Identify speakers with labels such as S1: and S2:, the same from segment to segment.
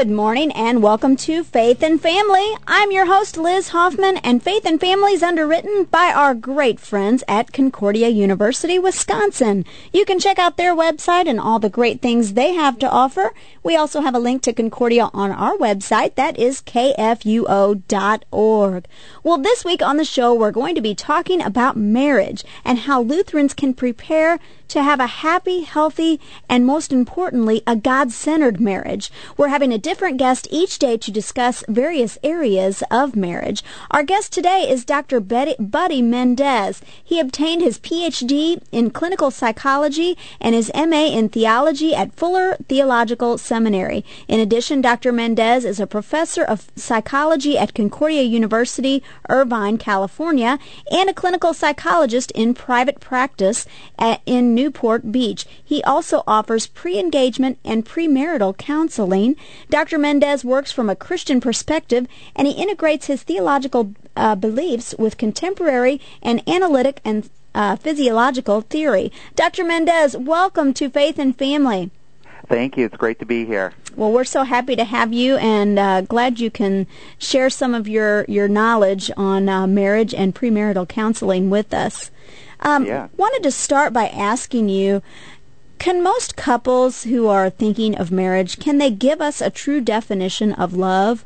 S1: Good morning and welcome to Faith and Family. I'm your host, Liz Hoffman, and Faith and Family is underwritten by our great friends at Concordia University, Wisconsin. You can check out their website and all the great things they have to offer. We also have a link to Concordia on our website. That is kfuo.org. Well, this week on the show, we're going to be talking about marriage and how Lutherans can prepare to have a happy, healthy, and most importantly, a God-centered marriage. We're having a different guest each day to discuss various areas of marriage. Our guest today is Dr. Buddy Mendez. He obtained his Ph.D. in clinical psychology and his M.A. in theology at Fuller Theological Seminary. In addition, Dr. Mendez is a professor of psychology at Concordia University, Irvine, California, and a clinical psychologist in private practice in Newport Beach. He also offers pre-engagement and premarital counseling. Dr. Mendez works from a Christian perspective, and he integrates his theological beliefs with contemporary and analytic and physiological theory. Dr. Mendez, welcome to Faith and Family.
S2: Thank you. It's great to be here.
S1: Well, we're so happy to have you, and glad you can share some of your knowledge on marriage and premarital counseling with us. Wanted to start by asking you, can most couples who are thinking of marriage, can they give us a true definition of love?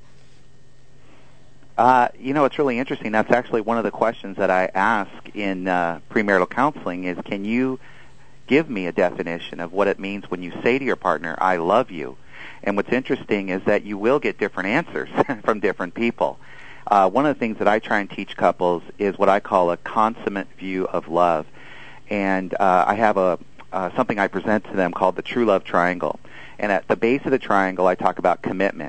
S2: It's really interesting. That's actually one of the questions that I ask in premarital counseling is, can you give me a definition of what it means when you say to your partner, I love you? And what's interesting is that you will get different answers from different people. One of the things that I try and teach couples is what I call a consummate view of love. And I have something I present to them called the True Love Triangle. And at the base of the triangle, I talk about commitment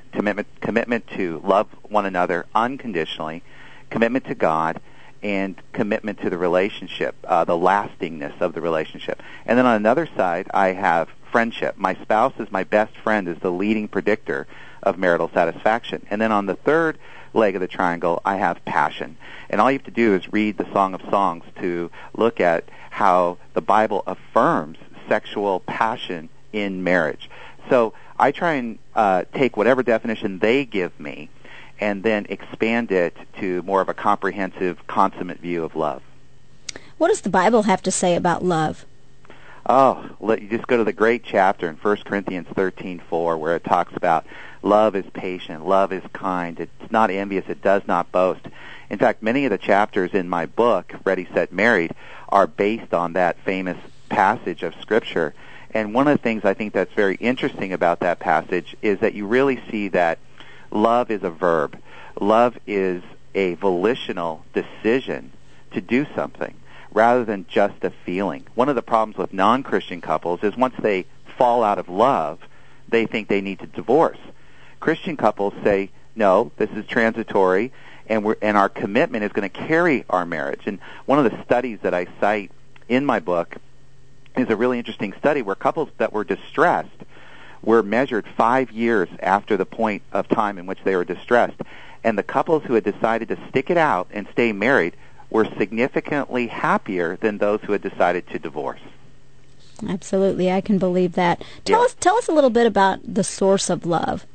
S2: to love one another unconditionally, commitment to God, and commitment to the relationship, the lastingness of the relationship. And then on another side, I have friendship. My spouse is my best friend, is the leading predictor of marital satisfaction. And then on the third leg of the triangle, I have passion. And all you have to do is read the Song of Songs to look at how the Bible affirms sexual passion in marriage. So I try and take whatever definition they give me and then expand it to more of a comprehensive, consummate view of love.
S1: What does the Bible have to say about love?
S2: Oh, you just go to the great chapter in 1 Corinthians 13:4, where it talks about love is patient, love is kind, it's not envious, it does not boast. In fact, many of the chapters in my book, Ready, Set, Married, are based on that famous passage of Scripture. And one of the things I think that's very interesting about that passage is that you really see that love is a verb. Love is a volitional decision to do something, rather than just a feeling. One of the problems with non-Christian couples is once they fall out of love, they think they need to divorce. Christian couples say, no, this is transitory, and our commitment is going to carry our marriage. And one of the studies that I cite in my book is a really interesting study where couples that were distressed were measured 5 years after the point of time in which they were distressed. And the couples who had decided to stick it out and stay married were significantly happier than those who had decided to divorce.
S1: Absolutely, I can believe that. Tell us a little bit about the source of love.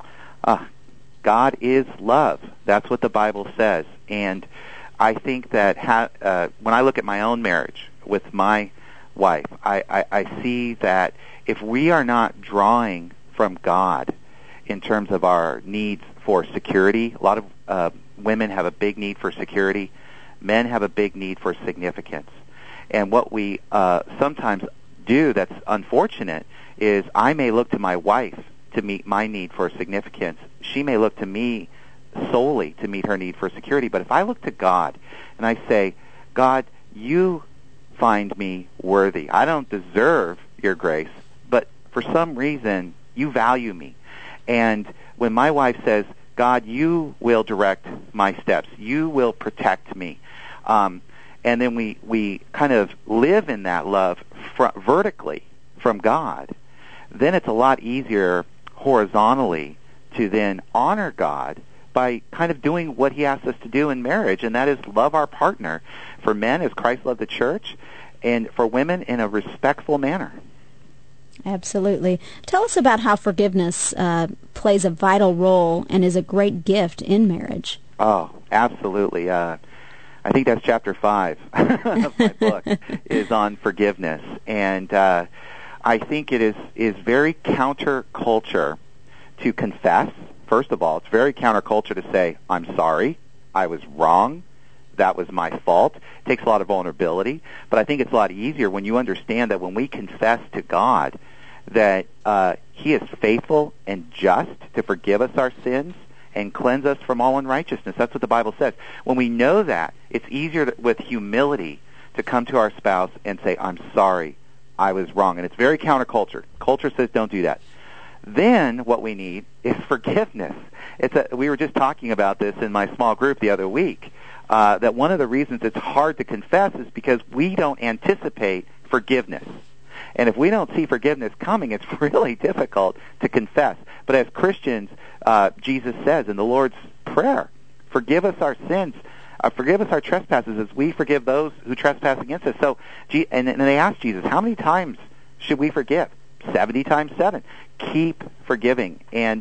S2: God is love. That's what the Bible says. And I think that when I look at my own marriage with my wife, I see that if we are not drawing from God in terms of our needs for security, a lot of women have a big need for security. Men have a big need for significance. And what we sometimes do that's unfortunate is I may look to my wife to meet my need for significance. She may look to me solely to meet her need for security. But if I look to God and I say, God, you find me worthy. I don't deserve your grace, but for some reason you value me. And when my wife says, God, you will direct my steps, you will protect me, and then we kind of live in that love vertically from God, then it's a lot easier horizontally to then honor God by kind of doing what he asks us to do in marriage, and that is love our partner. For men, as Christ loved the church, and for women, in a respectful manner.
S1: Absolutely. Tell us about how forgiveness plays a vital role and is a great gift in marriage.
S2: Oh, absolutely. I think that's chapter 5 of my book is on forgiveness. And I think it is very counterculture to confess. First of all, it's very counterculture to say, I'm sorry, I was wrong, that was my fault. It takes a lot of vulnerability. But I think it's a lot easier when you understand that when we confess to God that He is faithful and just to forgive us our sins and cleanse us from all unrighteousness. That's what the Bible says. When we know that, it's easier with humility to come to our spouse and say, I'm sorry, I was wrong. And it's very counterculture. Culture says don't do that. Then what we need is forgiveness. We were just talking about this in my small group the other week, that one of the reasons it's hard to confess is because we don't anticipate forgiveness. And if we don't see forgiveness coming, it's really difficult to confess. But as Christians, Jesus says in the Lord's Prayer, forgive us our sins, forgive us our trespasses as we forgive those who trespass against us. So, and they asked Jesus, how many times should we forgive? 70 times 7. Keep forgiving. And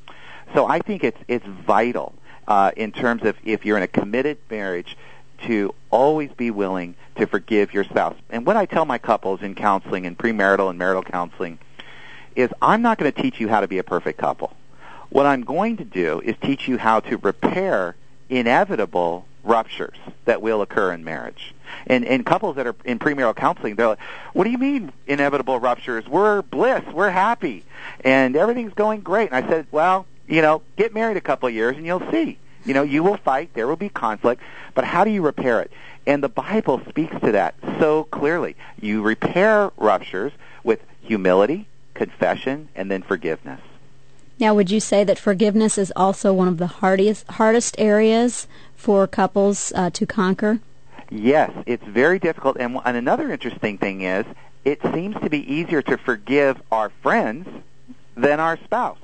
S2: so I think it's vital in terms of if you're in a committed marriage to always be willing to forgive your spouse. And what I tell my couples in counseling and premarital and marital counseling is I'm not going to teach you how to be a perfect couple. What I'm going to do is teach you how to repair inevitable ruptures that will occur in marriage. And couples that are in premarital counseling, they're like, what do you mean inevitable ruptures? We're bliss, we're happy, and everything's going great. And I said, well, get married a couple of years and you'll see. You will fight, there will be conflict, but how do you repair it? And the Bible speaks to that so clearly. You repair ruptures with humility, confession, and then forgiveness.
S1: Now, would you say that forgiveness is also one of the hardest areas for couples to conquer?
S2: Yes, it's very difficult. And another interesting thing is it seems to be easier to forgive our friends than our spouse.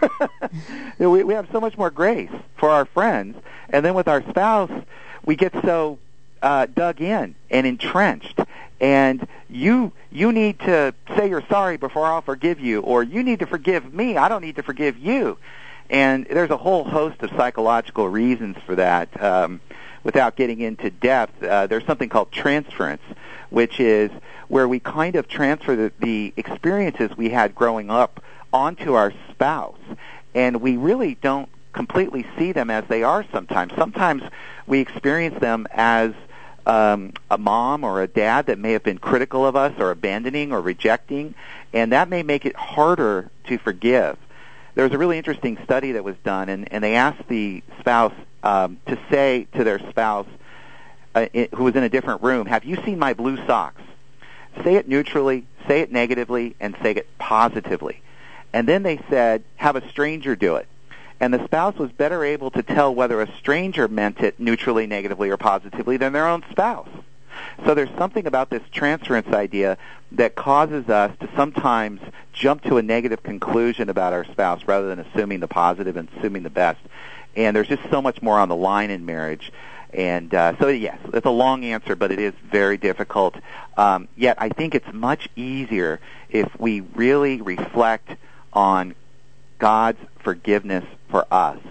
S2: We have so much more grace for our friends, and then with our spouse, we get so dug in and entrenched. And you need to say you're sorry before I'll forgive you, or you need to forgive me. I don't need to forgive you. And there's a whole host of psychological reasons for that. Without getting into depth, there's something called transference, which is where we kind of transfer the experiences we had growing up onto our spouse, and we really don't completely see them as they are sometimes. Sometimes we experience them as a mom or a dad that may have been critical of us or abandoning or rejecting, and that may make it harder to forgive. There was a really interesting study that was done, and they asked the spouse to say to their spouse who was in a different room, have you seen my blue socks? Say it neutrally, say it negatively, and say it positively. And then they said, have a stranger do it. And the spouse was better able to tell whether a stranger meant it neutrally, negatively, or positively than their own spouse. So there's something about this transference idea that causes us to sometimes jump to a negative conclusion about our spouse rather than assuming the positive and assuming the best. And there's just so much more on the line in marriage. And so, yes, it's a long answer, but it is very difficult. Yet I think it's much easier if we really reflect on God's forgiveness for us.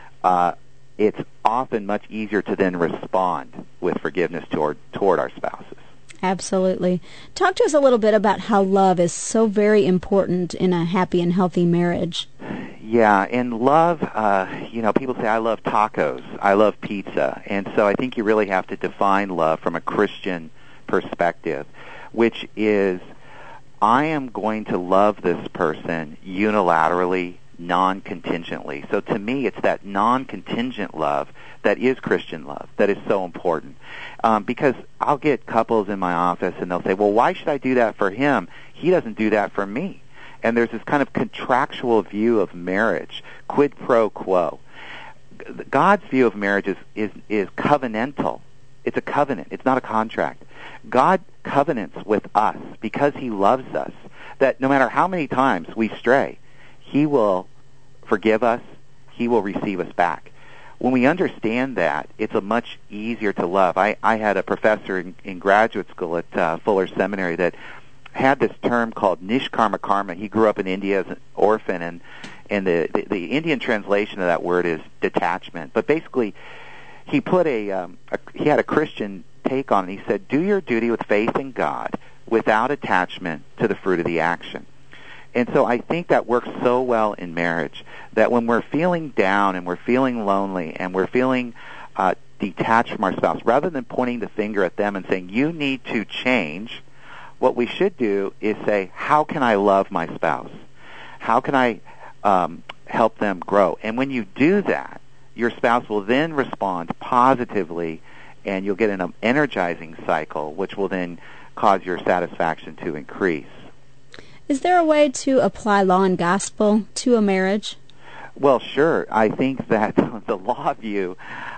S2: It's often much easier to then respond with forgiveness toward our spouses.
S1: Absolutely. Talk to us a little bit about how love is so very important in a happy and healthy marriage.
S2: Yeah, and love, people say, I love tacos, I love pizza, and so I think you really have to define love from a Christian perspective, which is, I am going to love this person unilaterally, non-contingently. So to me, it's that non-contingent love that is Christian love that is so important. Because I'll get couples in my office and they'll say, well, why should I do that for him? He doesn't do that for me. And there's this kind of contractual view of marriage, quid pro quo. God's view of marriage is covenantal. It's a covenant. It's not a contract. God covenants with us because He loves us, that no matter how many times we stray, He will forgive us, He will receive us back. When we understand that, it's a much easier to love. I had a professor in graduate school at Fuller Seminary that had this term called nishkarma karma. He grew up in India as an orphan, and the Indian translation of that word is detachment. But basically, he put he had a Christian take on it. He said, do your duty with faith in God without attachment to the fruit of the action. And so I think that works so well in marriage, that when we're feeling down and we're feeling lonely and we're feeling detached from our spouse, rather than pointing the finger at them and saying, you need to change, what we should do is say, how can I love my spouse? How can I help them grow? And when you do that, your spouse will then respond positively, and you'll get an energizing cycle, which will then cause your satisfaction to increase.
S1: Is there a way to apply law and gospel to a marriage?
S2: Well, sure. I think that the law view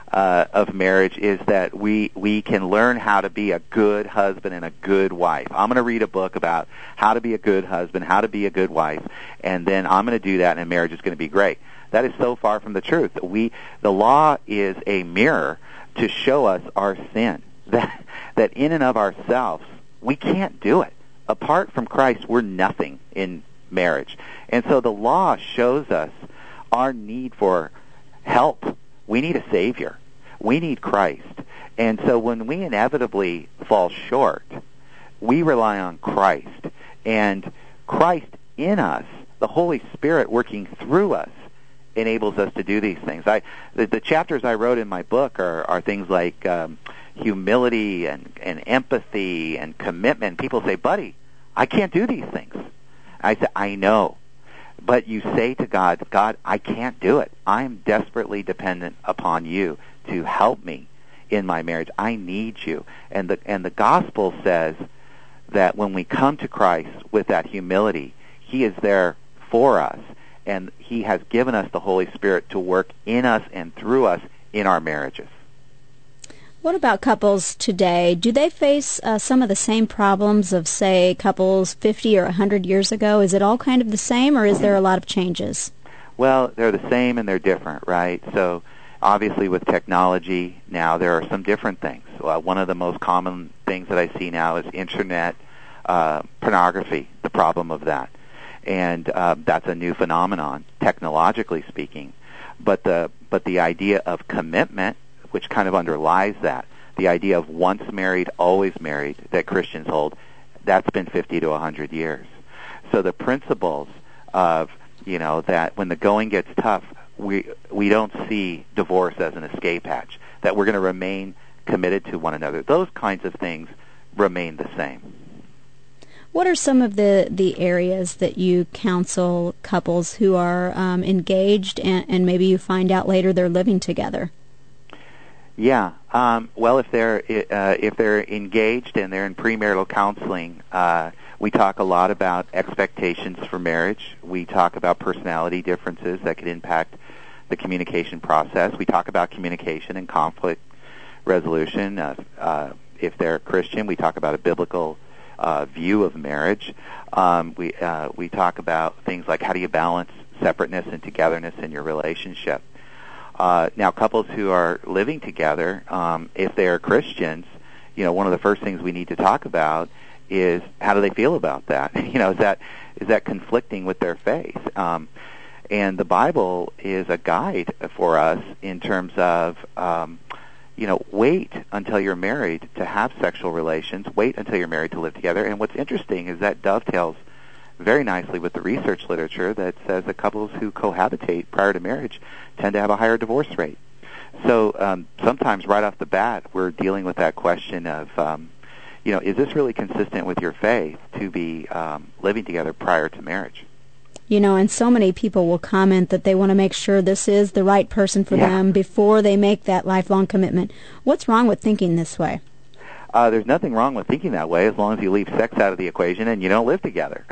S2: of marriage is that we can learn how to be a good husband and a good wife. I'm going to read a book about how to be a good husband, how to be a good wife, and then I'm going to do that, and marriage is going to be great. That is so far from the truth. The law is a mirror to show us our sin, that in and of ourselves, we can't do it. Apart from Christ, we're nothing in marriage. And so the law shows us our need for help. We need a Savior. We need Christ. And so when we inevitably fall short, we rely on Christ. And Christ in us, the Holy Spirit working through us, enables us to do these things. The chapters I wrote in my book are things like humility and empathy and commitment. People say, buddy, I can't do these things. I say, I know. But you say to God, God, I can't do it. I'm desperately dependent upon you to help me in my marriage. I need you. And the gospel says that when we come to Christ with that humility, he is there for us, and he has given us the Holy Spirit to work in us and through us in our marriages.
S1: What about couples today? Do they face some of the same problems of, say, couples 50 or 100 years ago? Is it all kind of the same, or is there a lot of changes?
S2: Well, they're the same and they're different, right? So obviously with technology now, there are some different things. One of the most common things that I see now is internet pornography, the problem of that. And that's a new phenomenon, technologically speaking. But the idea of commitment, which kind of underlies that, the idea of once married, always married, that Christians hold, that's been 50 to 100 years. So the principles of, that when the going gets tough, we don't see divorce as an escape hatch, that we're going to remain committed to one another. Those kinds of things remain the same.
S1: What are some of the areas that you counsel couples who are engaged and maybe you find out later they're living together?
S2: Yeah. Well, if they're engaged and they're in premarital counseling, we talk a lot about expectations for marriage. We talk about personality differences that could impact the communication process. We talk about communication and conflict resolution. If they're Christian, we talk about a biblical view of marriage. We talk about things like how do you balance separateness and togetherness in your relationship. Now, couples who are living together, if they are Christians, one of the first things we need to talk about is how do they feel about that? Is that conflicting with their faith? And the Bible is a guide for us in terms of, wait until you're married to have sexual relations. Wait until you're married to live together. And what's interesting is that dovetails very nicely with the research literature that says that couples who cohabitate prior to marriage tend to have a higher divorce rate. So sometimes right off the bat, we're dealing with that question of, is this really consistent with your faith to be living together prior to marriage?
S1: And so many people will comment that they want to make sure this is the right person for them before they make that lifelong commitment. What's wrong with thinking this way?
S2: There's nothing wrong with thinking that way as long as you leave sex out of the equation and you don't live together.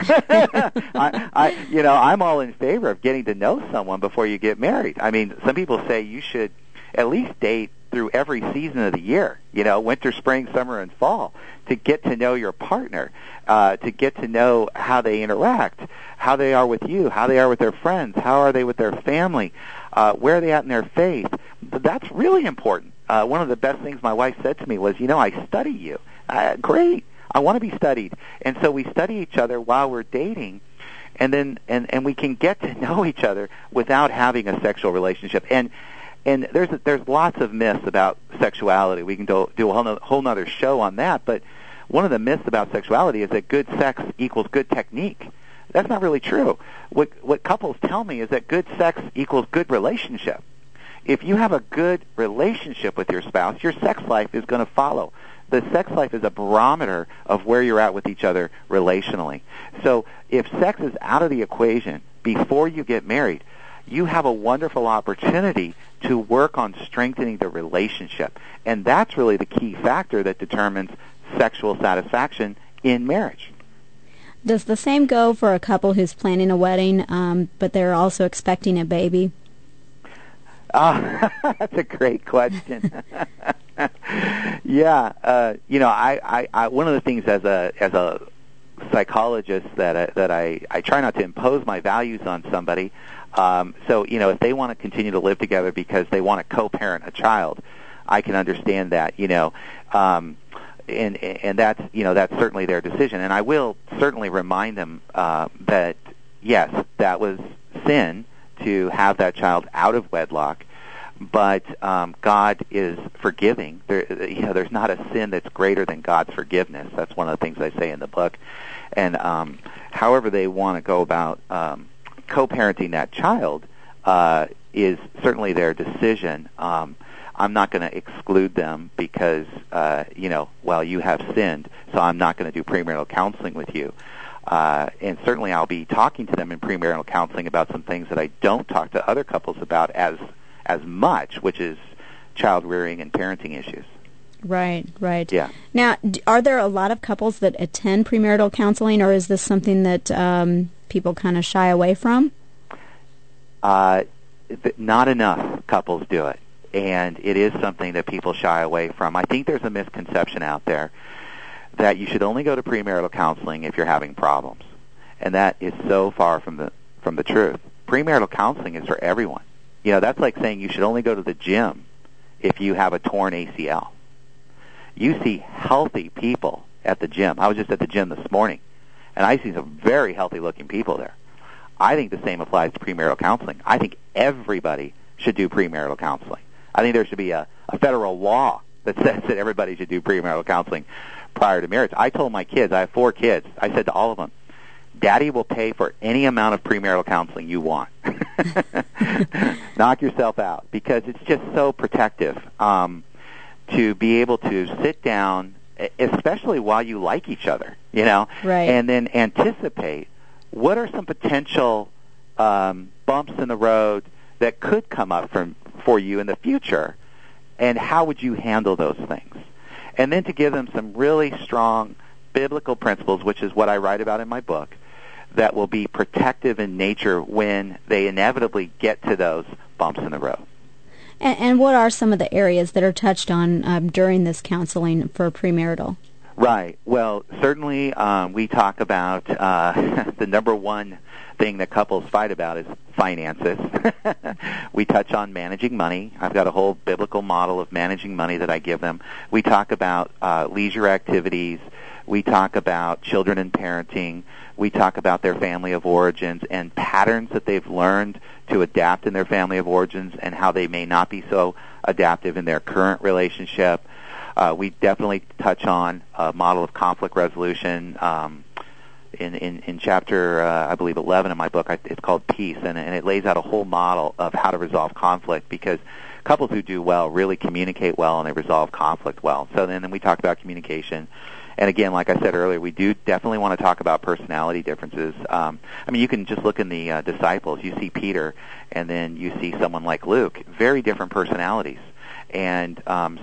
S2: I'm all in favor of getting to know someone before you get married. I mean, some people say you should at least date through every season of the year, winter, spring, summer, and fall, to get to know your partner, to get to know how they interact, how they are with you, how they are with their friends, how are they with their family, where are they at in their faith. That's really important. One of the best things my wife said to me was, I study you. Great. I want to be studied. And so we study each other while we're dating, and then and we can get to know each other without having a sexual relationship. And there's lots of myths about sexuality. We can do a whole nother show on that, but one of the myths about sexuality is that good sex equals good technique. That's not really true. What couples tell me is that good sex equals good relationship. If you have a good relationship with your spouse, your sex life is going to follow. The sex life is a barometer of where you're at with each other relationally. So if sex is out of the equation before you get married, you have a wonderful opportunity to work on strengthening the relationship. And that's really the key factor that determines sexual satisfaction in marriage.
S1: Does the same go for a couple who's planning a wedding, but they're also expecting a baby?
S2: That's a great question. Yeah, I one of the things as a psychologist that I try not to impose my values on somebody. So if they want to continue to live together because they want to co-parent a child, I can understand that. And that's certainly their decision. And I will certainly remind them that yes, that was sin to have that child out of wedlock. But God is forgiving. There's not a sin that's greater than God's forgiveness. That's one of the things I say in the book. And however they want to go about co-parenting that child is certainly their decision. I'm not going to exclude them because, you have sinned, so I'm not going to do premarital counseling with you. And certainly I'll be talking to them in premarital counseling about some things that I don't talk to other couples about as much, which is child rearing and parenting issues.
S1: Right.
S2: Yeah.
S1: Now, are there a lot of couples that attend premarital counseling, or is this something that people kind of shy away from?
S2: Not enough couples do it, and it is something that people shy away from. I think there's a misconception out there that you should only go to premarital counseling if you're having problems, and that is so far from the truth. Premarital counseling is for everyone. That's like saying you should only go to the gym if you have a torn ACL. You see healthy people at the gym. I was just at the gym this morning, and I see some very healthy-looking people there. I think the same applies to premarital counseling. I think everybody should do premarital counseling. I think there should be a federal law that says that everybody should do premarital counseling prior to marriage. I told my kids, I have 4 kids, I said to all of them, Daddy will pay for any amount of premarital counseling you want. Knock yourself out, because it's just so protective to be able to sit down, especially while you like each other,
S1: right.
S2: And then anticipate what are some potential bumps in the road that could come up for you in the future, and how would you handle those things? And then to give them some really strong biblical principles, which is what I write about in my book, that will be protective in nature when they inevitably get to those bumps in the road.
S1: And what are some of the areas that are touched on during this counseling for premarital?
S2: Right. Well, certainly we talk about the number one thing that couples fight about is finances. We touch on managing money. I've got a whole biblical model of managing money that I give them. We talk about leisure activities. We talk about children and parenting. We talk about their family of origins and patterns that they've learned to adapt in their family of origins and how they may not be so adaptive in their current relationship. We definitely touch on a model of conflict resolution in chapter, I believe, 11 in my book. It's called Peace, and it lays out a whole model of how to resolve conflict, because couples who do well really communicate well and they resolve conflict well. So then we talk about communication. And again, like I said earlier, we do definitely want to talk about personality differences. You can just look in the disciples. You see Peter, and then you see someone like Luke. Very different personalities. And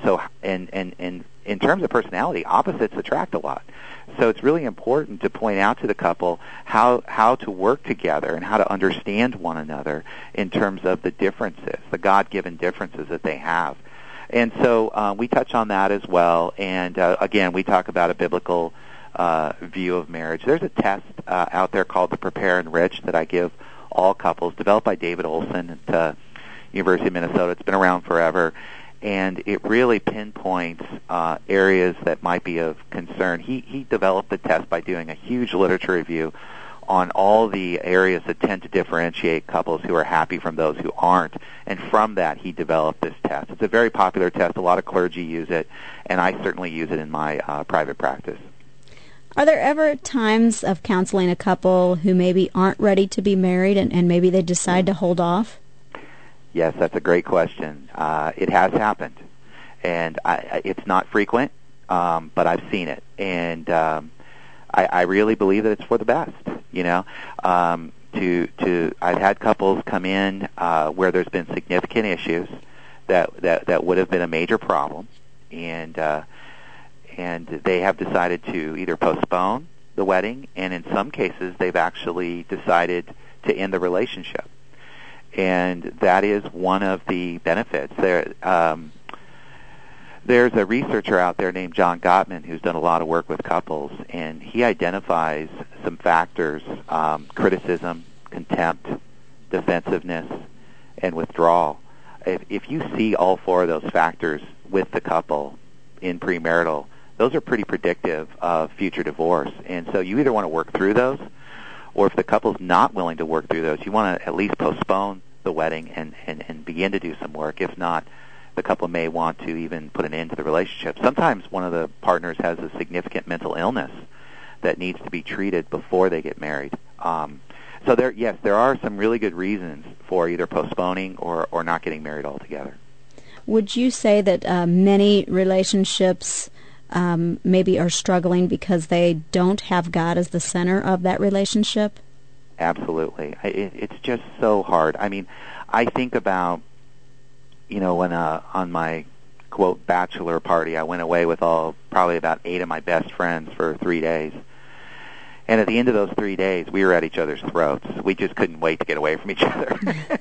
S2: in terms of personality, opposites attract a lot. So it's really important to point out to the couple how to work together and how to understand one another in terms of the differences, the God-given differences that they have. And so we touch on that as well. And again, we talk about a biblical view of marriage. There's a test out there called the Prepare Enrich that I give all couples, developed by David Olson at University of Minnesota. It's been around forever. and it really pinpoints areas that might be of concern. He developed the test by doing a huge literature review on all the areas that tend to differentiate couples who are happy from those who aren't. And from that, he developed this test. It's a very popular test. A lot of clergy use it, and I certainly use it in my private practice.
S1: Are there ever times of counseling a couple who maybe aren't ready to be married and maybe they decide to hold off?
S2: Yes, that's a great question. It has happened, and it's not frequent, but I've seen it. And I really believe that it's for the best. You know, I've had couples come in where there's been significant issues that would have been a major problem, and they have decided to either postpone the wedding, and in some cases they've actually decided to end the relationship. And that is one of the benefits. There's a researcher out there named John Gottman who's done a lot of work with couples, and he identifies some factors: criticism, contempt, defensiveness, and withdrawal. If you see all four of those factors with the couple in premarital, those are pretty predictive of future divorce. And so you either want to work through those, or if the couple's not willing to work through those, you want to at least postpone the wedding and begin to do some work. If not, the couple may want to even put an end to the relationship. Sometimes one of the partners has a significant mental illness that needs to be treated before they get married. So there are some really good reasons for either postponing or not getting married altogether.
S1: Would you say that many relationships maybe are struggling because they don't have God as the center of that relationship?
S2: Absolutely. It's just so hard. I mean, I think about, when on my, quote, bachelor party, I went away with probably about 8 of my best friends for 3 days. And at the end of those 3 days, we were at each other's throats. We just couldn't wait to get away from each other.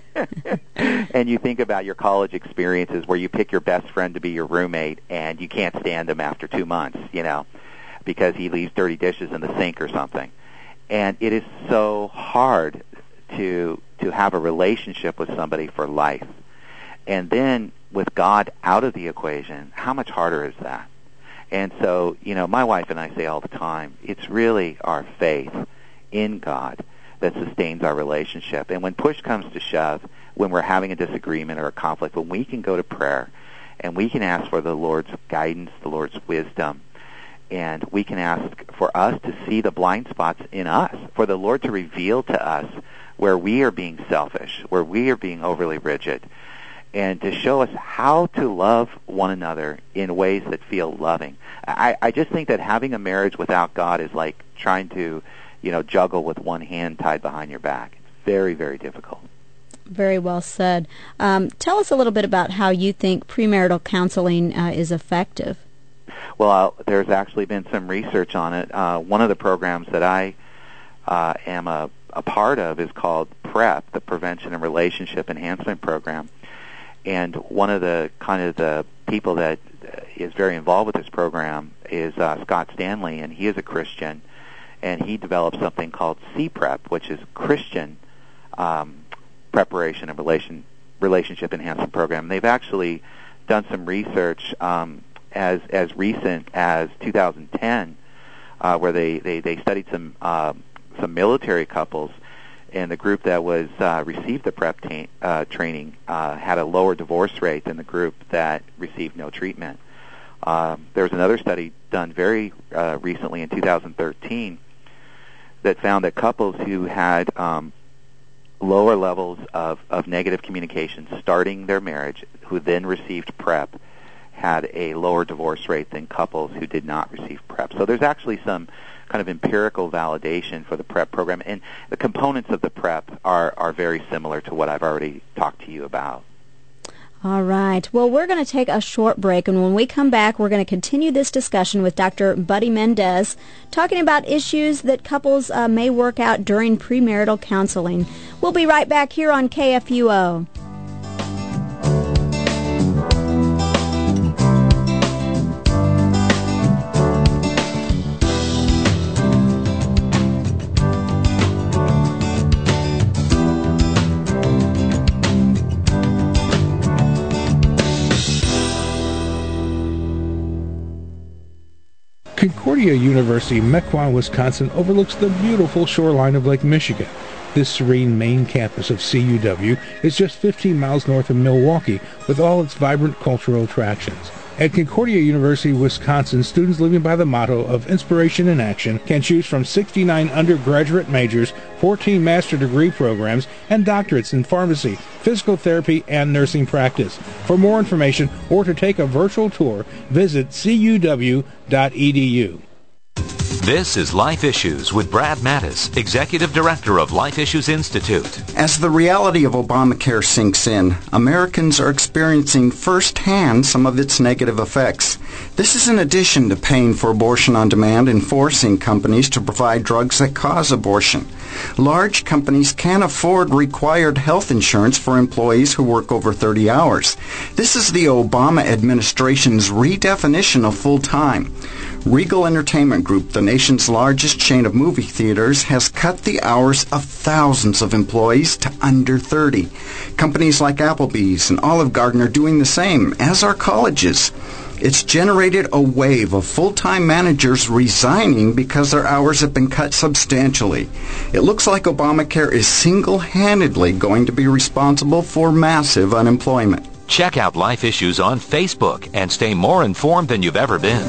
S2: And you think about your college experiences where you pick your best friend to be your roommate and you can't stand him after 2 months, because he leaves dirty dishes in the sink or something. And it is so hard to have a relationship with somebody for life. And then with God out of the equation, how much harder is that? And so, my wife and I say all the time, it's really our faith in God that sustains our relationship. And when push comes to shove, when we're having a disagreement or a conflict, when we can go to prayer and we can ask for the Lord's guidance, the Lord's wisdom, and we can ask for us to see the blind spots in us, for the Lord to reveal to us where we are being selfish, where we are being overly rigid, and to show us how to love one another in ways that feel loving. I just think that having a marriage without God is like trying to, juggle with one hand tied behind your back. It's very, very difficult.
S1: Very well said. Tell us a little bit about how you think premarital counseling is effective.
S2: Well, there's actually been some research on it. One of the programs that I am a part of is called PrEP, the Prevention and Relationship Enhancement Program. And one of the people that is very involved with this program is Scott Stanley, and he is a Christian, and he developed something called CPrEP, which is Christian Preparation and Relationship Enhancement Program. They've actually done some research as recent as 2010, where they studied some military couples. And the group that received the PrEP training had a lower divorce rate than the group that received no treatment. There was another study done very recently in 2013 that found that couples who had lower levels of negative communication starting their marriage, who then received PrEP, had a lower divorce rate than couples who did not receive PrEP. So there's actually some kind of empirical validation for the PrEP program, and the components of the PrEP are very similar to what I've already talked to you about.
S1: All right. Well, we're going to take a short break, and when we come back, we're going to continue this discussion with Dr. Buddy Mendez, talking about issues that couples may work out during premarital counseling. We'll be right back here on KFUO.
S3: Concordia University, Mequon, Wisconsin, overlooks the beautiful shoreline of Lake Michigan. This serene main campus of CUW is just 15 miles north of Milwaukee, with all its vibrant cultural attractions. At Concordia University, Wisconsin, students living by the motto of inspiration in action can choose from 69 undergraduate majors, 14 master degree programs, and doctorates in pharmacy, physical therapy, and nursing practice. For more information or to take a virtual tour, visit cuw.edu.
S4: This is Life Issues with Brad Mattis, Executive Director of Life Issues Institute.
S5: As the reality of Obamacare sinks in, Americans are experiencing firsthand some of its negative effects. This is in addition to paying for abortion on demand and forcing companies to provide drugs that cause abortion. Large companies can't afford required health insurance for employees who work over 30 hours. This is the Obama administration's redefinition of full-time. Regal Entertainment Group, the nation's largest chain of movie theaters, has cut the hours of thousands of employees to under 30. Companies like Applebee's and Olive Garden are doing the same, as are colleges. It's generated a wave of full-time managers resigning because their hours have been cut substantially. It looks like Obamacare is single-handedly going to be responsible for massive unemployment.
S4: Check out Life Issues on Facebook and stay more informed than you've ever been.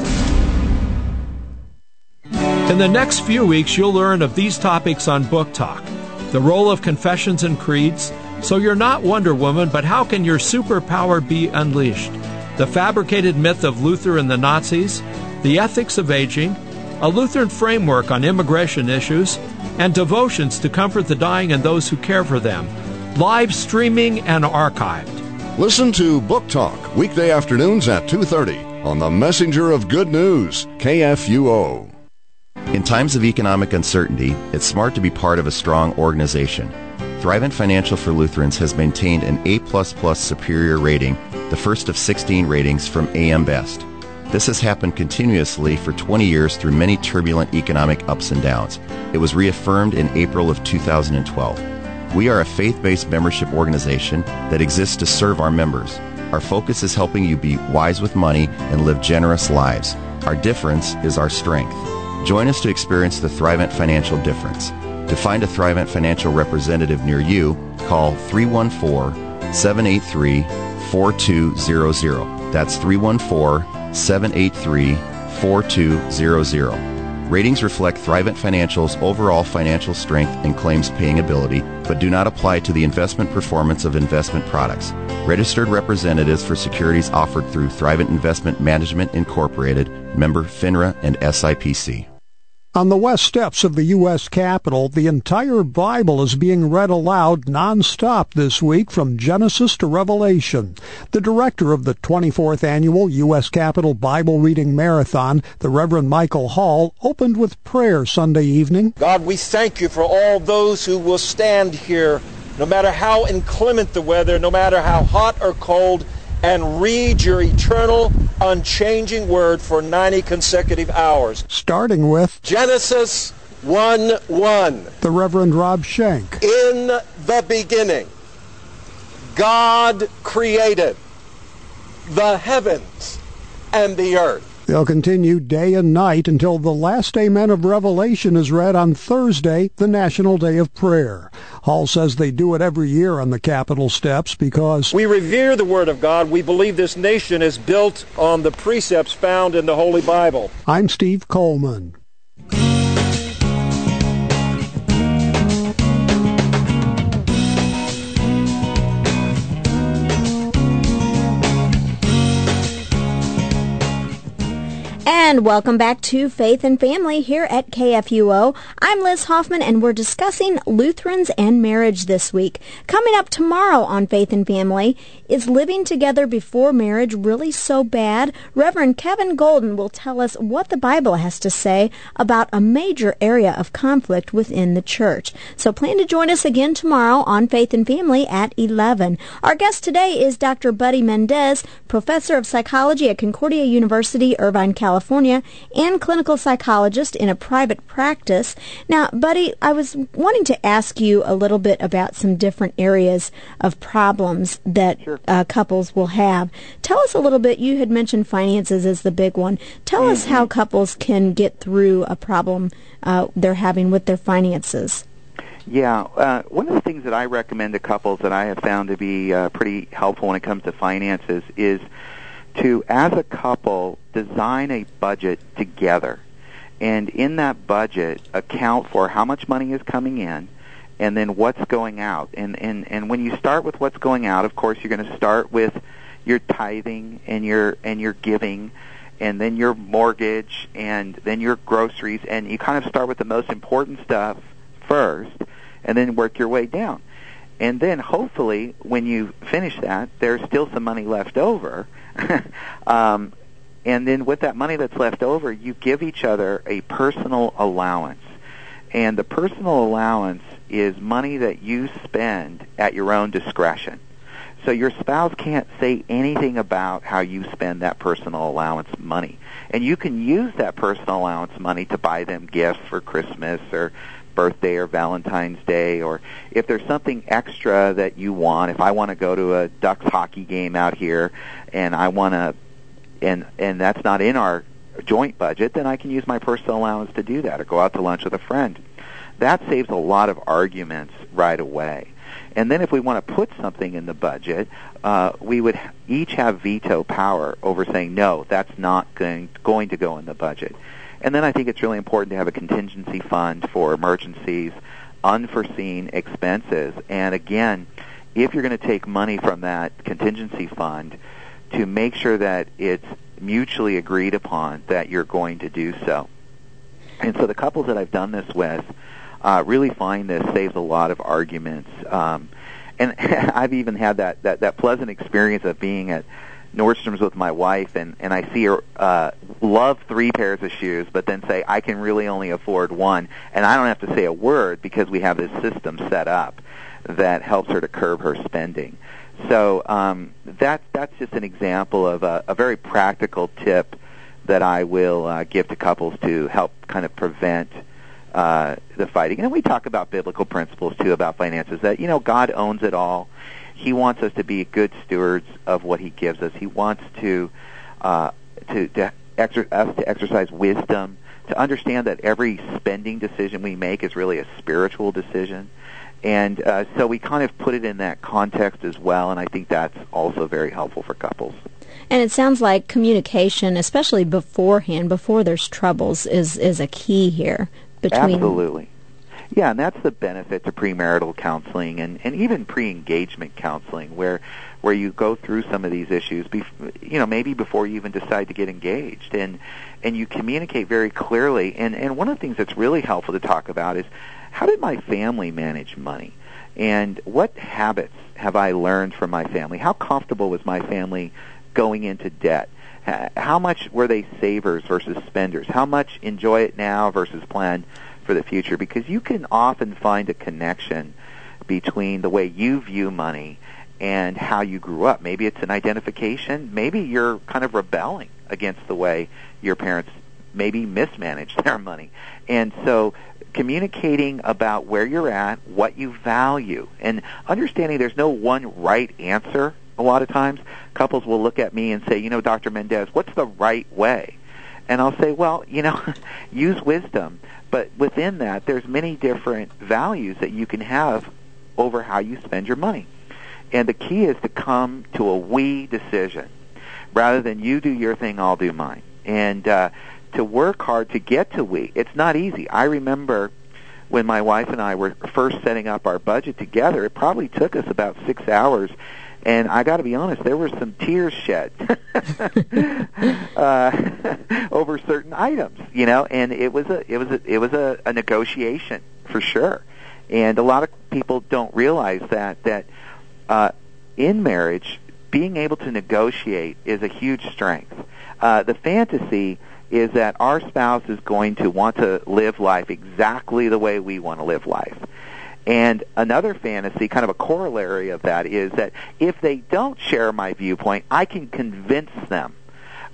S6: In the next few weeks, you'll learn of these topics on Book Talk. The role of confessions and creeds. So you're not Wonder Woman, but how can your superpower be unleashed? The fabricated myth of Luther and the Nazis. The ethics of aging. A Lutheran framework on immigration issues. And devotions to comfort the dying and those who care for them. Live streaming and archived.
S7: Listen to Book Talk, weekday afternoons at 2:30 on the Messenger of Good News, KFUO.
S8: In times of economic uncertainty, it's smart to be part of a strong organization. Thrivent Financial for Lutherans has maintained an A++ superior rating, the first of 16 ratings from AM Best. This has happened continuously for 20 years through many turbulent economic ups and downs. It was reaffirmed in April of 2012. We are a faith-based membership organization that exists to serve our members. Our focus is helping you be wise with money and live generous lives. Our difference is our strength. Join us to experience the Thrivent Financial difference. To find a Thrivent Financial representative near you, call 314-783-4200. That's 314-783-4200. Ratings reflect Thrivent Financial's overall financial strength and claims-paying ability, but do not apply to the investment performance of investment products. Registered representatives for securities offered through Thrivent Investment Management Incorporated, member FINRA and SIPC.
S9: On the west steps of the U.S. Capitol, the entire Bible is being read aloud nonstop this week from Genesis to Revelation. The director of the 24th Annual U.S. Capitol Bible Reading Marathon, the Reverend Michael Hall, opened with prayer Sunday evening.
S10: God, we thank you for all those who will stand here, no matter how inclement the weather, no matter how hot or cold, and read your eternal, unchanging word for 90 consecutive hours.
S9: Starting with
S10: Genesis 1:1.
S9: The Reverend Rob Schenck.
S10: In the beginning, God created the heavens and the earth.
S9: They'll continue day and night until the last amen of Revelation is read on Thursday, the National Day of Prayer. Hall says they do it every year on the Capitol steps because
S10: we revere the Word of God. We believe this nation is built on the precepts found in the Holy Bible.
S9: I'm Steve Coleman.
S1: And welcome back to Faith and Family here at KFUO. I'm Liz Hoffman, and we're discussing Lutherans and marriage this week. Coming up tomorrow on Faith and Family, is living together before marriage really so bad? Reverend Kevin Golden will tell us what the Bible has to say about a major area of conflict within the church. So plan to join us again tomorrow on Faith and Family at 11. Our guest today is Dr. Buddy Mendez, professor of psychology at Concordia University, Irvine, California, California and clinical psychologist in a private practice. Now, Buddy, I was wanting to ask you a little bit about some different areas of problems that couples will have. Tell us a little bit. You had mentioned finances as the big one. Tell us how couples can get through a problem they're having with their finances.
S2: Yeah, one of the things that I recommend to couples that I have found to be pretty helpful when it comes to finances is to, as a couple, design a budget together. And in that budget, account for how much money is coming in and then what's going out. And when you start with what's going out, of course, you're going to start with your tithing and your giving, and then your mortgage, and then your groceries, and you kind of start with the most important stuff first, and then work your way down. And then hopefully when you finish that, there's still some money left over. And then with that money that's left over, you give each other a personal allowance. And the personal allowance is money that you spend at your own discretion. So your spouse can't say anything about how you spend that personal allowance money. And you can use that personal allowance money to buy them gifts for Christmas or birthday or Valentine's Day, or if there's something extra that you want. If I want to go to a Ducks hockey game out here and I want to, and that's not in our joint budget, then I can use my personal allowance to do that, or go out to lunch with a friend. That saves a lot of arguments right away. And then if we want to put something in the budget, we would each have veto power over saying, no, that's not going to go in the budget. And then I think it's really important to have a contingency fund for emergencies, unforeseen expenses. And again, if you're going to take money from that contingency fund, to make sure that it's mutually agreed upon that you're going to do so. And so the couples that I've done this with really find this saves a lot of arguments. And I've even had that pleasant experience of being at Nordstrom's with my wife, and I see her love 3 pairs of shoes, but then say, I can really only afford 1, and I don't have to say a word because we have this system set up that helps her to curb her spending. So that's just an example of a very practical tip that I will give to couples to help kind of prevent the fighting. And we talk about biblical principles, too, about finances, that, God owns it all. He wants us to be good stewards of what He gives us. He wants to exercise wisdom, to understand that every spending decision we make is really a spiritual decision. And so we kind of put it in that context as well, and I think that's also very helpful for couples.
S1: And it sounds like communication, especially beforehand, before there's troubles, is a key here.
S2: Absolutely. Yeah, and that's the benefit to premarital counseling and even pre-engagement counseling, where you go through some of these issues, maybe before you even decide to get engaged, and you communicate very clearly. And one of the things that's really helpful to talk about is, how did my family manage money? And what habits have I learned from my family? How comfortable was my family going into debt? How much were they savers versus spenders? How much enjoy it now versus plan for the future? Because you can often find a connection between the way you view money and how you grew up. Maybe it's an identification. Maybe you're kind of rebelling against the way your parents maybe mismanaged their money. And so communicating about where you're at, what you value, and understanding there's no one right answer. A lot of times, couples will look at me and say, Dr. Mendez, what's the right way? And I'll say, well, use wisdom. But within that, there's many different values that you can have over how you spend your money. And the key is to come to a we decision. Rather than you do your thing, I'll do mine. And to work hard to get to we. It's not easy. I remember when my wife and I were first setting up our budget together, it probably took us about 6 hours. And I got to be honest, there were some tears shed over certain items, and it was a negotiation for sure. And a lot of people don't realize that in marriage, being able to negotiate is a huge strength. The fantasy is that our spouse is going to want to live life exactly the way we want to live life. And another fantasy, kind of a corollary of that, is that if they don't share my viewpoint, I can convince them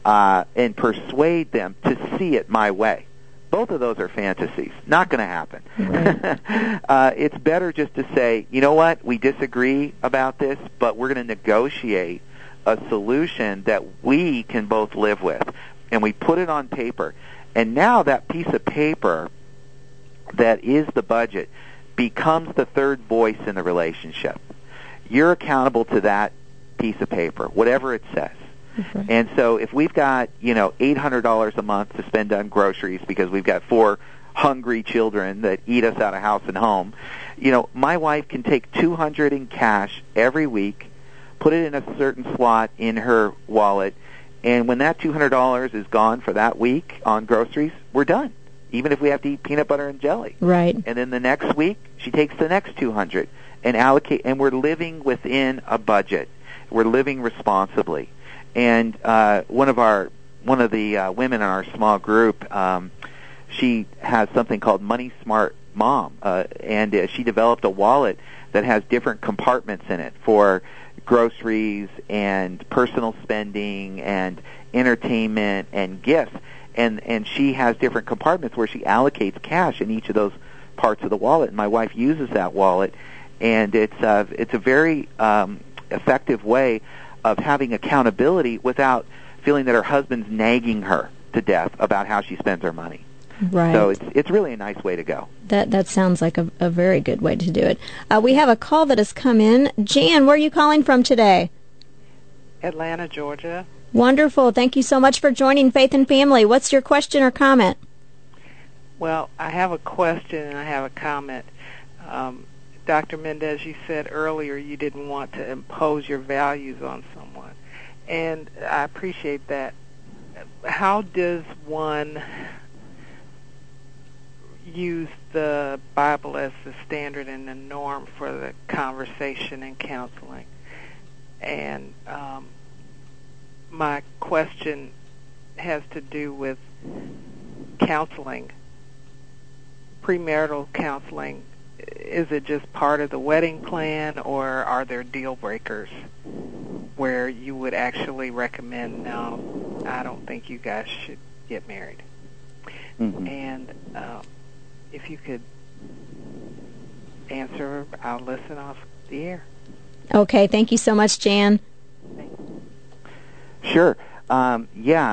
S2: and persuade them to see it my way. Both of those are fantasies. Not going to happen.
S1: Right.
S2: It's better just to say, you know what, we disagree about this, but we're going to negotiate a solution that we can both live with. And we put it on paper. And now that piece of paper that is the budget becomes the third voice in the relationship. You're accountable to that piece of paper, whatever it says.
S1: Okay.
S2: And so if we've got, $800 a month to spend on groceries because we've got 4 hungry children that eat us out of house and home, my wife can take $200 in cash every week, put it in a certain slot in her wallet, and when that $200 is gone for that week on groceries, we're done, even if we have to eat peanut butter and jelly.
S1: Right.
S2: And then the next week, she takes the next $200 and allocate, and we're living within a budget. We're living responsibly. And one of the women in our small group, she has something called Money Smart Mom, and she developed a wallet that has different compartments in it for groceries and personal spending and entertainment and gifts. And she has different compartments where she allocates cash in each of those parts of the wallet. And my wife uses that wallet, and it's a very effective way of having accountability without feeling that her husband's nagging her to death about how she spends her money.
S1: Right.
S2: So it's really a nice way to go.
S1: That sounds like a very good way to do it. We have a call that has come in. Jan, where are you calling from today?
S11: Atlanta, Georgia.
S1: Wonderful. Thank you so much for joining Faith and Family. What's your question or comment?
S11: Well, I have a question and I have a comment. Dr. Mendez, you said earlier you didn't want to impose your values on someone, and I appreciate that. How does one use the Bible as the standard and the norm for the conversation and counseling? And my question has to do with counseling, premarital counseling. Is it just part of the wedding plan, or are there deal breakers where you would actually recommend, no, I don't think you guys should get married?
S2: Mm-hmm.
S11: And if you could answer, I'll listen off the air.
S1: Okay, thank you so much, Jan.
S2: Sure. I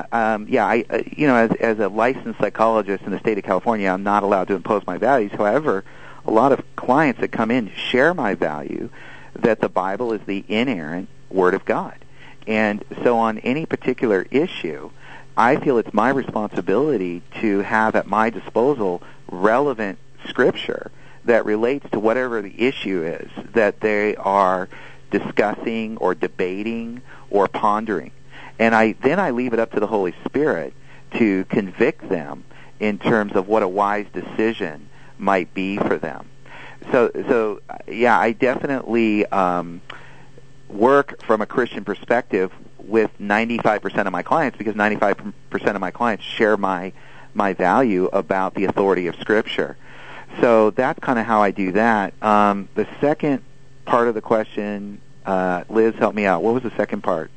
S2: as a licensed psychologist in the state of California, I'm not allowed to impose my values. However, a lot of clients that come in share my value that the Bible is the inerrant Word of God. And so on any particular issue, I feel it's my responsibility to have at my disposal relevant Scripture that relates to whatever the issue is that they are discussing or debating or pondering. And then I leave it up to the Holy Spirit to convict them in terms of what a wise decision might be for them. So I definitely work from a Christian perspective with 95% of my clients, because 95% of my clients share my value about the authority of Scripture. So that's kind of how I do that. The second part of the question, Liz, help me out. What was the second part?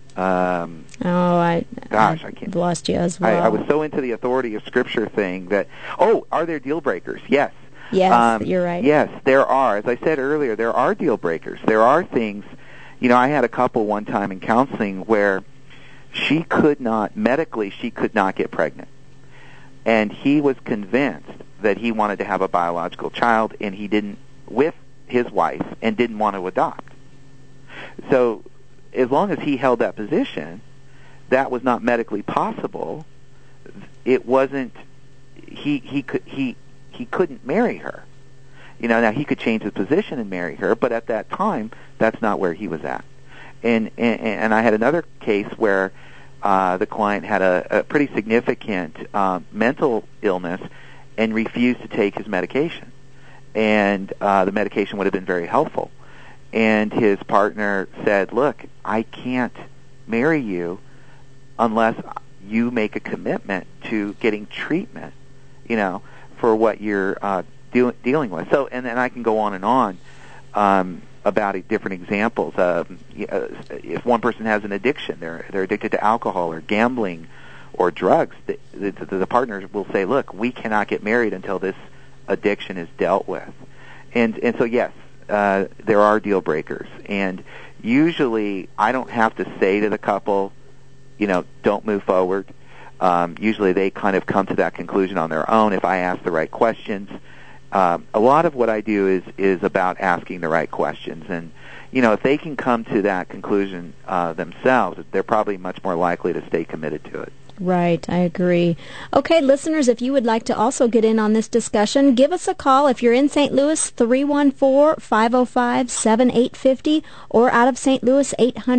S1: I can't. Lost you as well.
S2: I was so into the authority of Scripture thing that, are there deal breakers? Yes.
S1: Yes, you're right.
S2: Yes, there are. As I said earlier, there are deal breakers. There are things, I had a couple one time in counseling where she could not get pregnant. And he was convinced that he wanted to have a biological child, and he didn't, with his wife, and didn't want to adopt. So as long as he held that position, that was not medically possible. It wasn't. He couldn't marry her. Now he could change his position and marry her, but at that time, that's not where he was at. And I had another case where the client had a pretty significant mental illness and refused to take his medication, and the medication would have been very helpful. And his partner said, look, I can't marry you unless you make a commitment to getting treatment, for what you're dealing with. So, and then I can go on and on about different examples. If one person has an addiction, they're addicted to alcohol or gambling or drugs, the partners will say, look, we cannot get married until this addiction is dealt with. And so, yes, there are deal breakers. And usually I don't have to say to the couple, don't move forward. Usually they kind of come to that conclusion on their own if I ask the right questions. A lot of what I do is about asking the right questions. And, if they can come to that conclusion themselves, they're probably much more likely to stay committed to it.
S1: Right, I agree. Okay, listeners, if you would like to also get in on this discussion, give us a call. If you're in St. Louis, 314-505-7850, or out of St. Louis,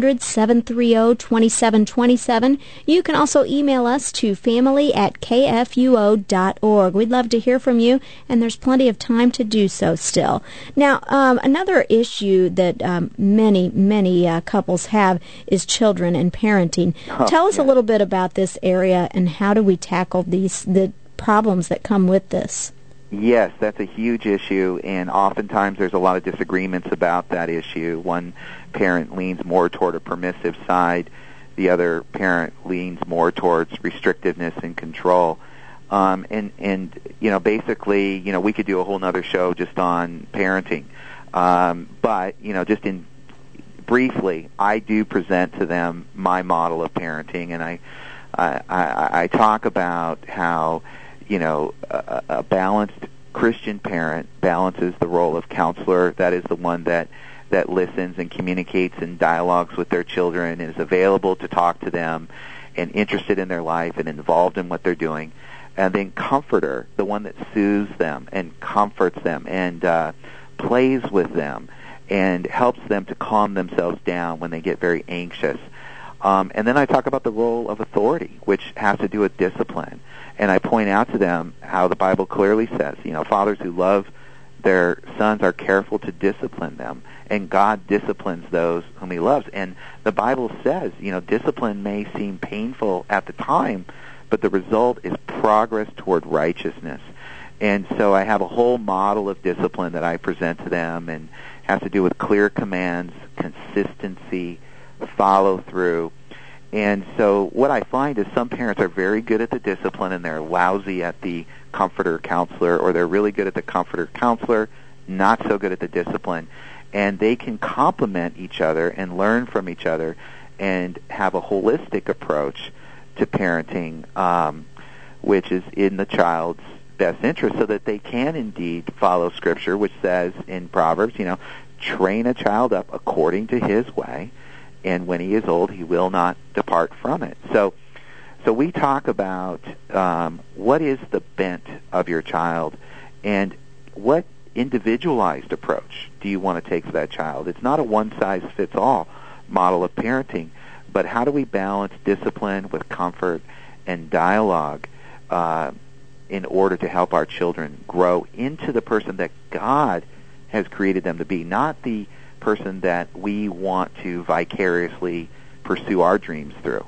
S1: 800-730-2727. You can also email us to family@kfuo.org. We'd love to hear from you, and there's plenty of time to do so still. Now, another issue that many couples have is children and parenting. Tell us a little bit about this area, and how do we tackle the problems that come with this?
S2: Yes, that's a huge issue, and oftentimes there's a lot of disagreements about that issue. One parent leans more toward a permissive side. The other parent leans more towards restrictiveness and control. Basically, we could do a whole nother show just on parenting. But, just briefly, I do present to them my model of parenting, and I talk about how, a balanced Christian parent balances the role of counselor. That is the one that listens and communicates and dialogues with their children, and is available to talk to them and interested in their life and involved in what they're doing. And then comforter, the one that soothes them and comforts them and plays with them and helps them to calm themselves down when they get very anxious. And then I talk about the role of authority, which has to do with discipline. And I point out to them how the Bible clearly says, fathers who love their sons are careful to discipline them, and God disciplines those whom He loves. And the Bible says, discipline may seem painful at the time, but the result is progress toward righteousness. And so I have a whole model of discipline that I present to them, and has to do with clear commands, consistency, follow through. And so what I find is some parents are very good at the discipline and they're lousy at the comforter counselor, or they're really good at the comforter counselor, not so good at the discipline. And they can complement each other and learn from each other and have a holistic approach to parenting, which is in the child's best interest, so that they can indeed follow Scripture, which says in Proverbs, train a child up according to his way, and when he is old, he will not depart from it. So we talk about what is the bent of your child, and what individualized approach do you want to take for that child. It's not a one-size-fits-all model of parenting, but how do we balance discipline with comfort and dialogue in order to help our children grow into the person that God has created them to be, not the person that we want to vicariously pursue our dreams through.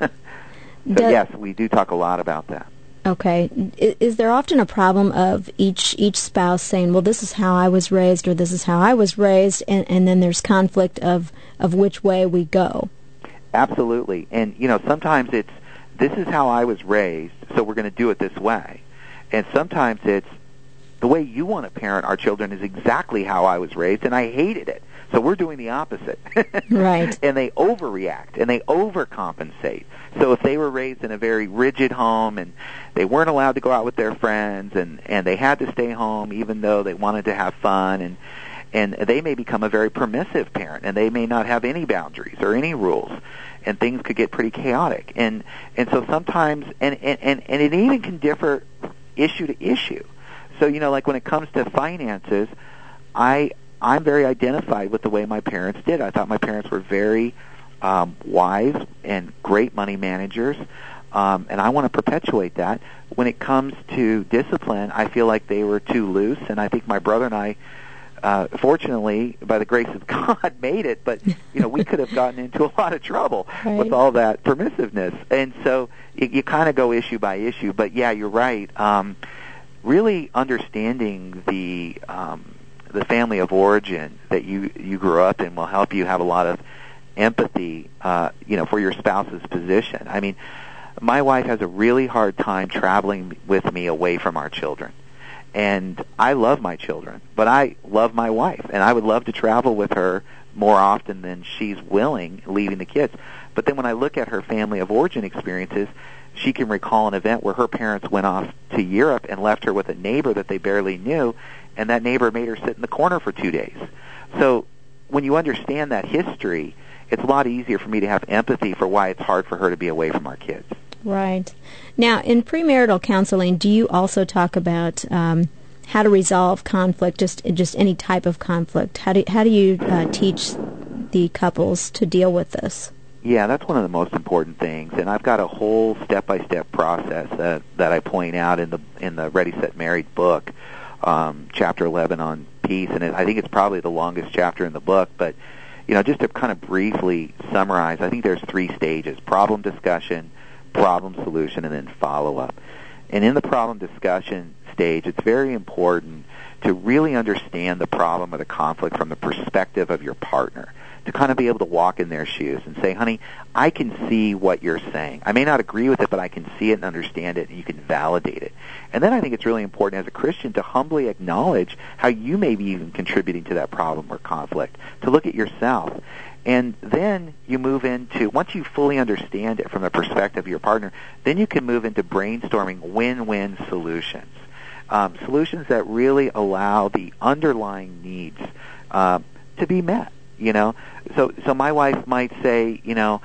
S2: Yes, we do talk a lot about that.
S1: Okay. Is there often a problem of each spouse saying, well, this is how I was raised, or this is how I was raised, and then there's conflict of which way we go?
S2: Absolutely. And, sometimes it's, this is how I was raised, so we're going to do it this way. And sometimes it's, the way you want to parent our children is exactly how I was raised, and I hated it. So we're doing the opposite.
S1: Right.
S2: And they overreact, and they overcompensate. So if they were raised in a very rigid home, and they weren't allowed to go out with their friends, and they had to stay home even though they wanted to have fun, and they may become a very permissive parent, and they may not have any boundaries or any rules, and things could get pretty chaotic. And so sometimes, and it even can differ issue to issue. So, like when it comes to finances, I'm very identified with the way my parents did. I thought my parents were very wise and great money managers, and I want to perpetuate that. When it comes to discipline, I feel like they were too loose, and I think my brother and I, fortunately, by the grace of God, made it, but we could have gotten into a lot of trouble with all that permissiveness. And so you kind of go issue by issue, but yeah, you're right. Really understanding the the family of origin that you grew up in will help you have a lot of empathy, for your spouse's position. I mean, my wife has a really hard time traveling with me away from our children. And I love my children, but I love my wife, and I would love to travel with her more often than she's willing, leaving the kids. But then when I look at her family of origin experiences, she can recall an event where her parents went off to Europe and left her with a neighbor that they barely knew, and that neighbor made her sit in the corner for 2 days. So when you understand that history, it's a lot easier for me to have empathy for why it's hard for her to be away from our kids.
S1: Right. Now, in premarital counseling, do you also talk about how to resolve conflict, just any type of conflict? How do you teach the couples to deal with this?
S2: Yeah, that's one of the most important things, and I've got a whole step-by-step process that I point out in the Ready, Set, Married book, chapter 11 on peace, and I think it's probably the longest chapter in the book. But just to kind of briefly summarize, I think there's 3 stages: problem discussion, problem solution, and then follow-up. And in the problem discussion stage, it's very important to really understand the problem or the conflict from the perspective of your partner, to kind of be able to walk in their shoes and say, honey, I can see what you're saying. I may not agree with it, but I can see it and understand it, and you can validate it. And then I think it's really important as a Christian to humbly acknowledge how you may be even contributing to that problem or conflict, to look at yourself. And then you move into, once you fully understand it from the perspective of your partner, then you can move into brainstorming win-win solutions. Solutions that really allow the underlying needs to be met. So my wife might say,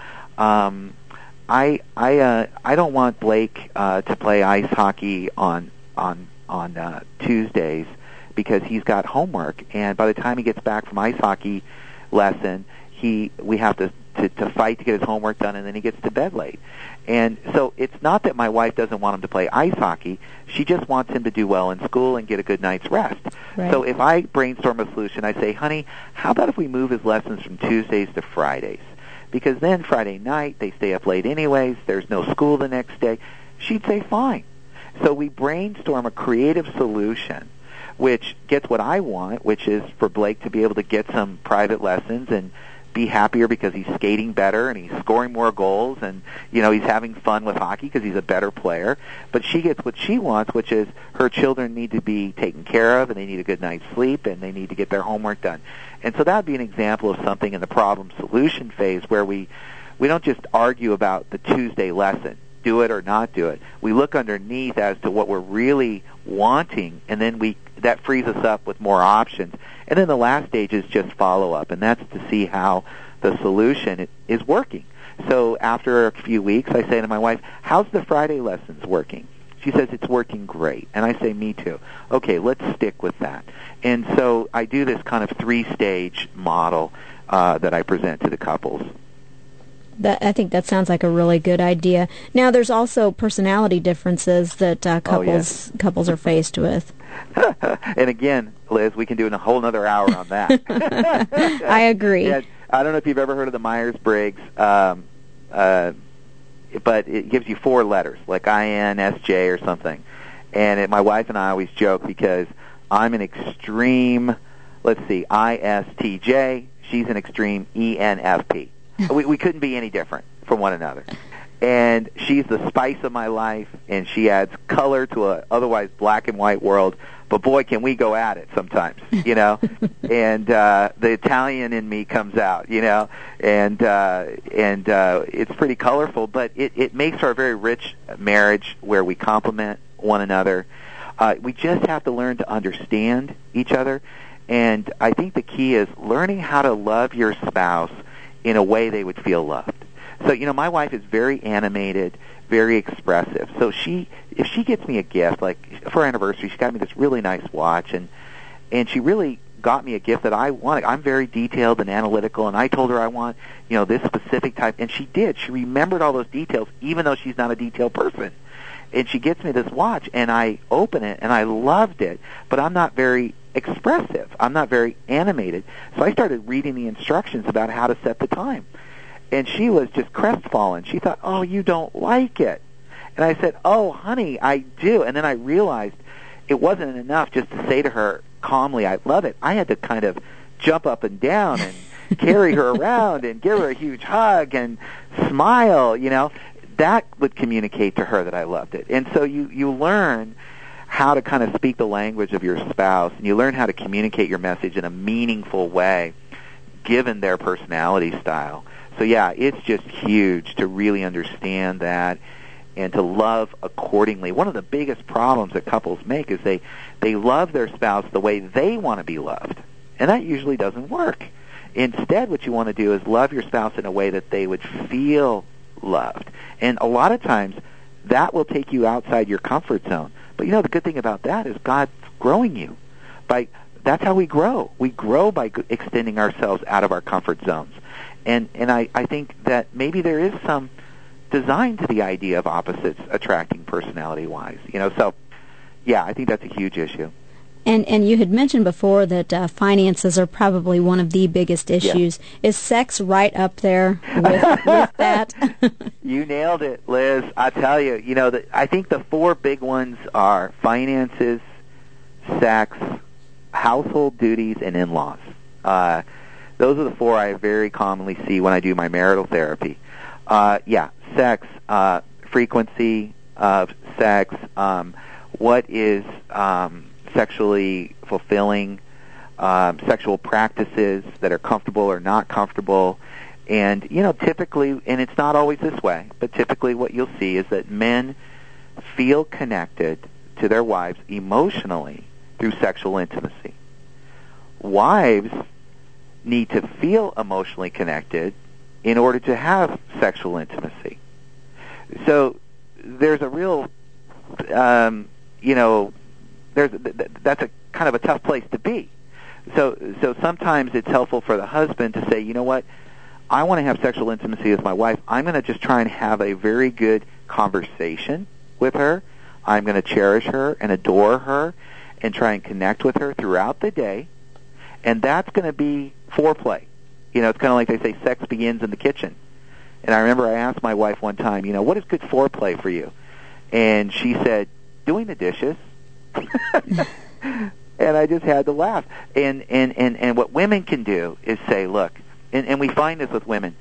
S2: I don't want Blake to play ice hockey on Tuesdays because he's got homework, and by the time he gets back from ice hockey lesson, we have to fight to get his homework done, and then he gets to bed late. And so it's not that my wife doesn't want him to play ice hockey. She just wants him to do well in school and get a good night's rest.
S1: Right.
S2: So if I brainstorm a solution, I say, honey, how about if we move his lessons from Tuesdays to Fridays? Because then Friday night, they stay up late anyways, there's no school the next day. She'd say, fine. So we brainstorm a creative solution which gets what I want, which is for Blake to be able to get some private lessons and be happier because he's skating better and he's scoring more goals, and he's having fun with hockey because he's a better player. But she gets what she wants, which is her children need to be taken care of, and they need a good night's sleep, and they need to get their homework done. And so that would be an example of something in the problem solution phase where we don't just argue about the Tuesday lesson, do it or not do it. We look underneath as to what we're really wanting, and then that frees us up with more options. And then the last stage is just follow-up, and that's to see how the solution is working. So after a few weeks, I say to my wife, how's the Friday lessons working? She says, it's working great. And I say, me too. Okay, let's stick with that. And so I do this kind of 3-stage model that I present to the couples.
S1: I think that sounds like a really good idea. Now, there's also personality differences that couples are faced with.
S2: And again, Liz, we can do a whole other hour on that.
S1: I agree.
S2: Yeah, I don't know if you've ever heard of the Myers-Briggs, but it gives you 4 letters, like INSJ or something. And my wife and I always joke because I'm an extreme, ISTJ. She's an extreme ENFP. We couldn't be any different from one another. And she's the spice of my life, and she adds color to a otherwise black and white world. But boy, can we go at it sometimes, And the Italian in me comes out, and it's pretty colorful. But it makes for a very rich marriage where we complement one another. We just have to learn to understand each other, and I think the key is learning how to love your spouse in a way they would feel loved. So, my wife is very animated, very expressive. So if she gets me a gift, like for our anniversary, she got me this really nice watch, and she really got me a gift that I wanted. I'm very detailed and analytical, and I told her I want, this specific type, and she did. She remembered all those details, even though she's not a detailed person. And she gets me this watch, and I open it, and I loved it, but I'm not very expressive. I'm not very animated. So I started reading the instructions about how to set the time. And she was just crestfallen. She thought, oh, you don't like it. And I said, oh, honey, I do. And then I realized it wasn't enough just to say to her, calmly, I love it. I had to kind of jump up and down and carry her around and give her a huge hug and smile, you know. That would communicate to her that I loved it. And so you learn how to kind of speak the language of your spouse, and you learn how to communicate your message in a meaningful way given their personality style. So yeah, it's just huge to really understand that and to love accordingly. One of the biggest problems that couples make is they love their spouse the way they want to be loved, and that usually doesn't work. Instead, what you want to do is love your spouse in a way that they would feel loved. And a lot of times, that will take you outside your comfort zone. But you know, the good thing about that is God's growing you. That's how we grow. We grow by extending ourselves out of our comfort zones. And I think that maybe there is some design to the idea of opposites attracting personality-wise. You know, so yeah, I think that's a huge issue.
S1: And you had mentioned before that finances are probably one of the biggest issues. Yeah. Is sex right up there with that?
S2: You nailed it, Liz. I tell you, you know, I think the four big ones are finances, sex, household duties, and in-laws. Those are the four I very commonly see when I do my marital therapy. Sex, frequency of sex, what is sexually fulfilling, sexual practices that are comfortable or not comfortable. And, you know, typically, and it's not always this way, but typically what you'll see is that men feel connected to their wives emotionally through sexual intimacy. Wives need to feel emotionally connected in order to have sexual intimacy. So there's a real, that's a kind of a tough place to be. So sometimes it's helpful for the husband to say, you know what, I want to have sexual intimacy with my wife. I'm going to just try and have a very good conversation with her. I'm going to cherish her and adore her and try and connect with her throughout the day. And that's going to be foreplay. You know, it's kind of like they say sex begins in the kitchen. And I remember I asked my wife one time, you know, what is good foreplay for you? And she said, doing the dishes. And I just had to laugh. And what women can do is say, look, and we find this with women,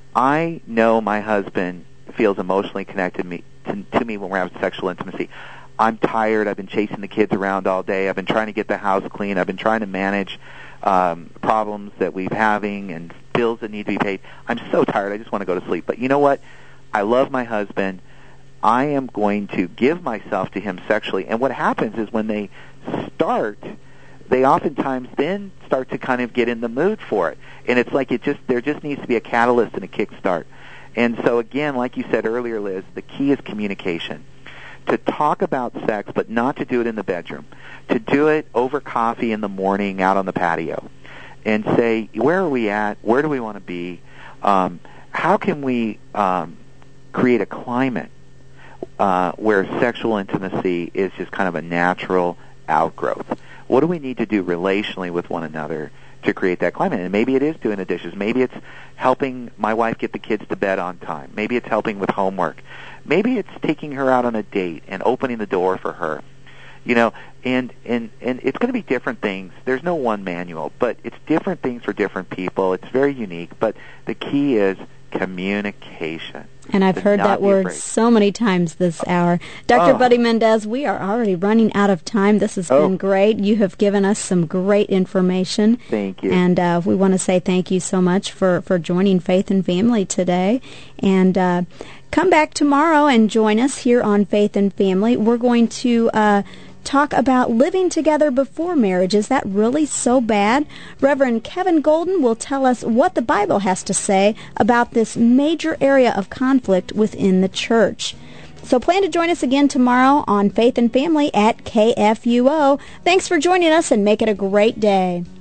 S2: I know my husband feels emotionally connected to me when we're having sexual intimacy. I'm tired. I've been chasing the kids around all day. I've been trying to get the house clean. I've been trying to manage problems that we're having and bills that need to be paid. I'm so tired. I just want to go to sleep. But you know what? I love my husband. I am going to give myself to him sexually. And what happens is when they start, they oftentimes then start to kind of get in the mood for it. And it's like there just needs to be a catalyst and a kickstart. And so again, like you said earlier, Liz, the key is communication. To talk about sex, but not to do it in the bedroom. To do it over coffee in the morning out on the patio. And say, where are we at? Where do we want to be? How can we create a climate where sexual intimacy is just kind of a natural outgrowth? What do we need to do relationally with one another to create that climate? And maybe it is doing the dishes. Maybe it's helping my wife get the kids to bed on time. Maybe it's helping with homework. Maybe it's taking her out on a date and opening the door for her. You know, and it's going to be different things. There's no one manual, but it's different things for different people. It's very unique, but the key is communication.
S1: And I've heard that word so many times this hour. Dr. Buddy Mendez, we are already running out of time. This has been great. You have given us some great information.
S2: Thank you.
S1: And we want to say thank you so much for joining Faith and Family today. And come back tomorrow and join us here on Faith and Family. We're going to talk about living together before marriage. Is that really so bad? Reverend Kevin Golden will tell us what the Bible has to say about this major area of conflict within the church. So plan to join us again tomorrow on Faith and Family at KFUO. Thanks for joining us and make it a great day.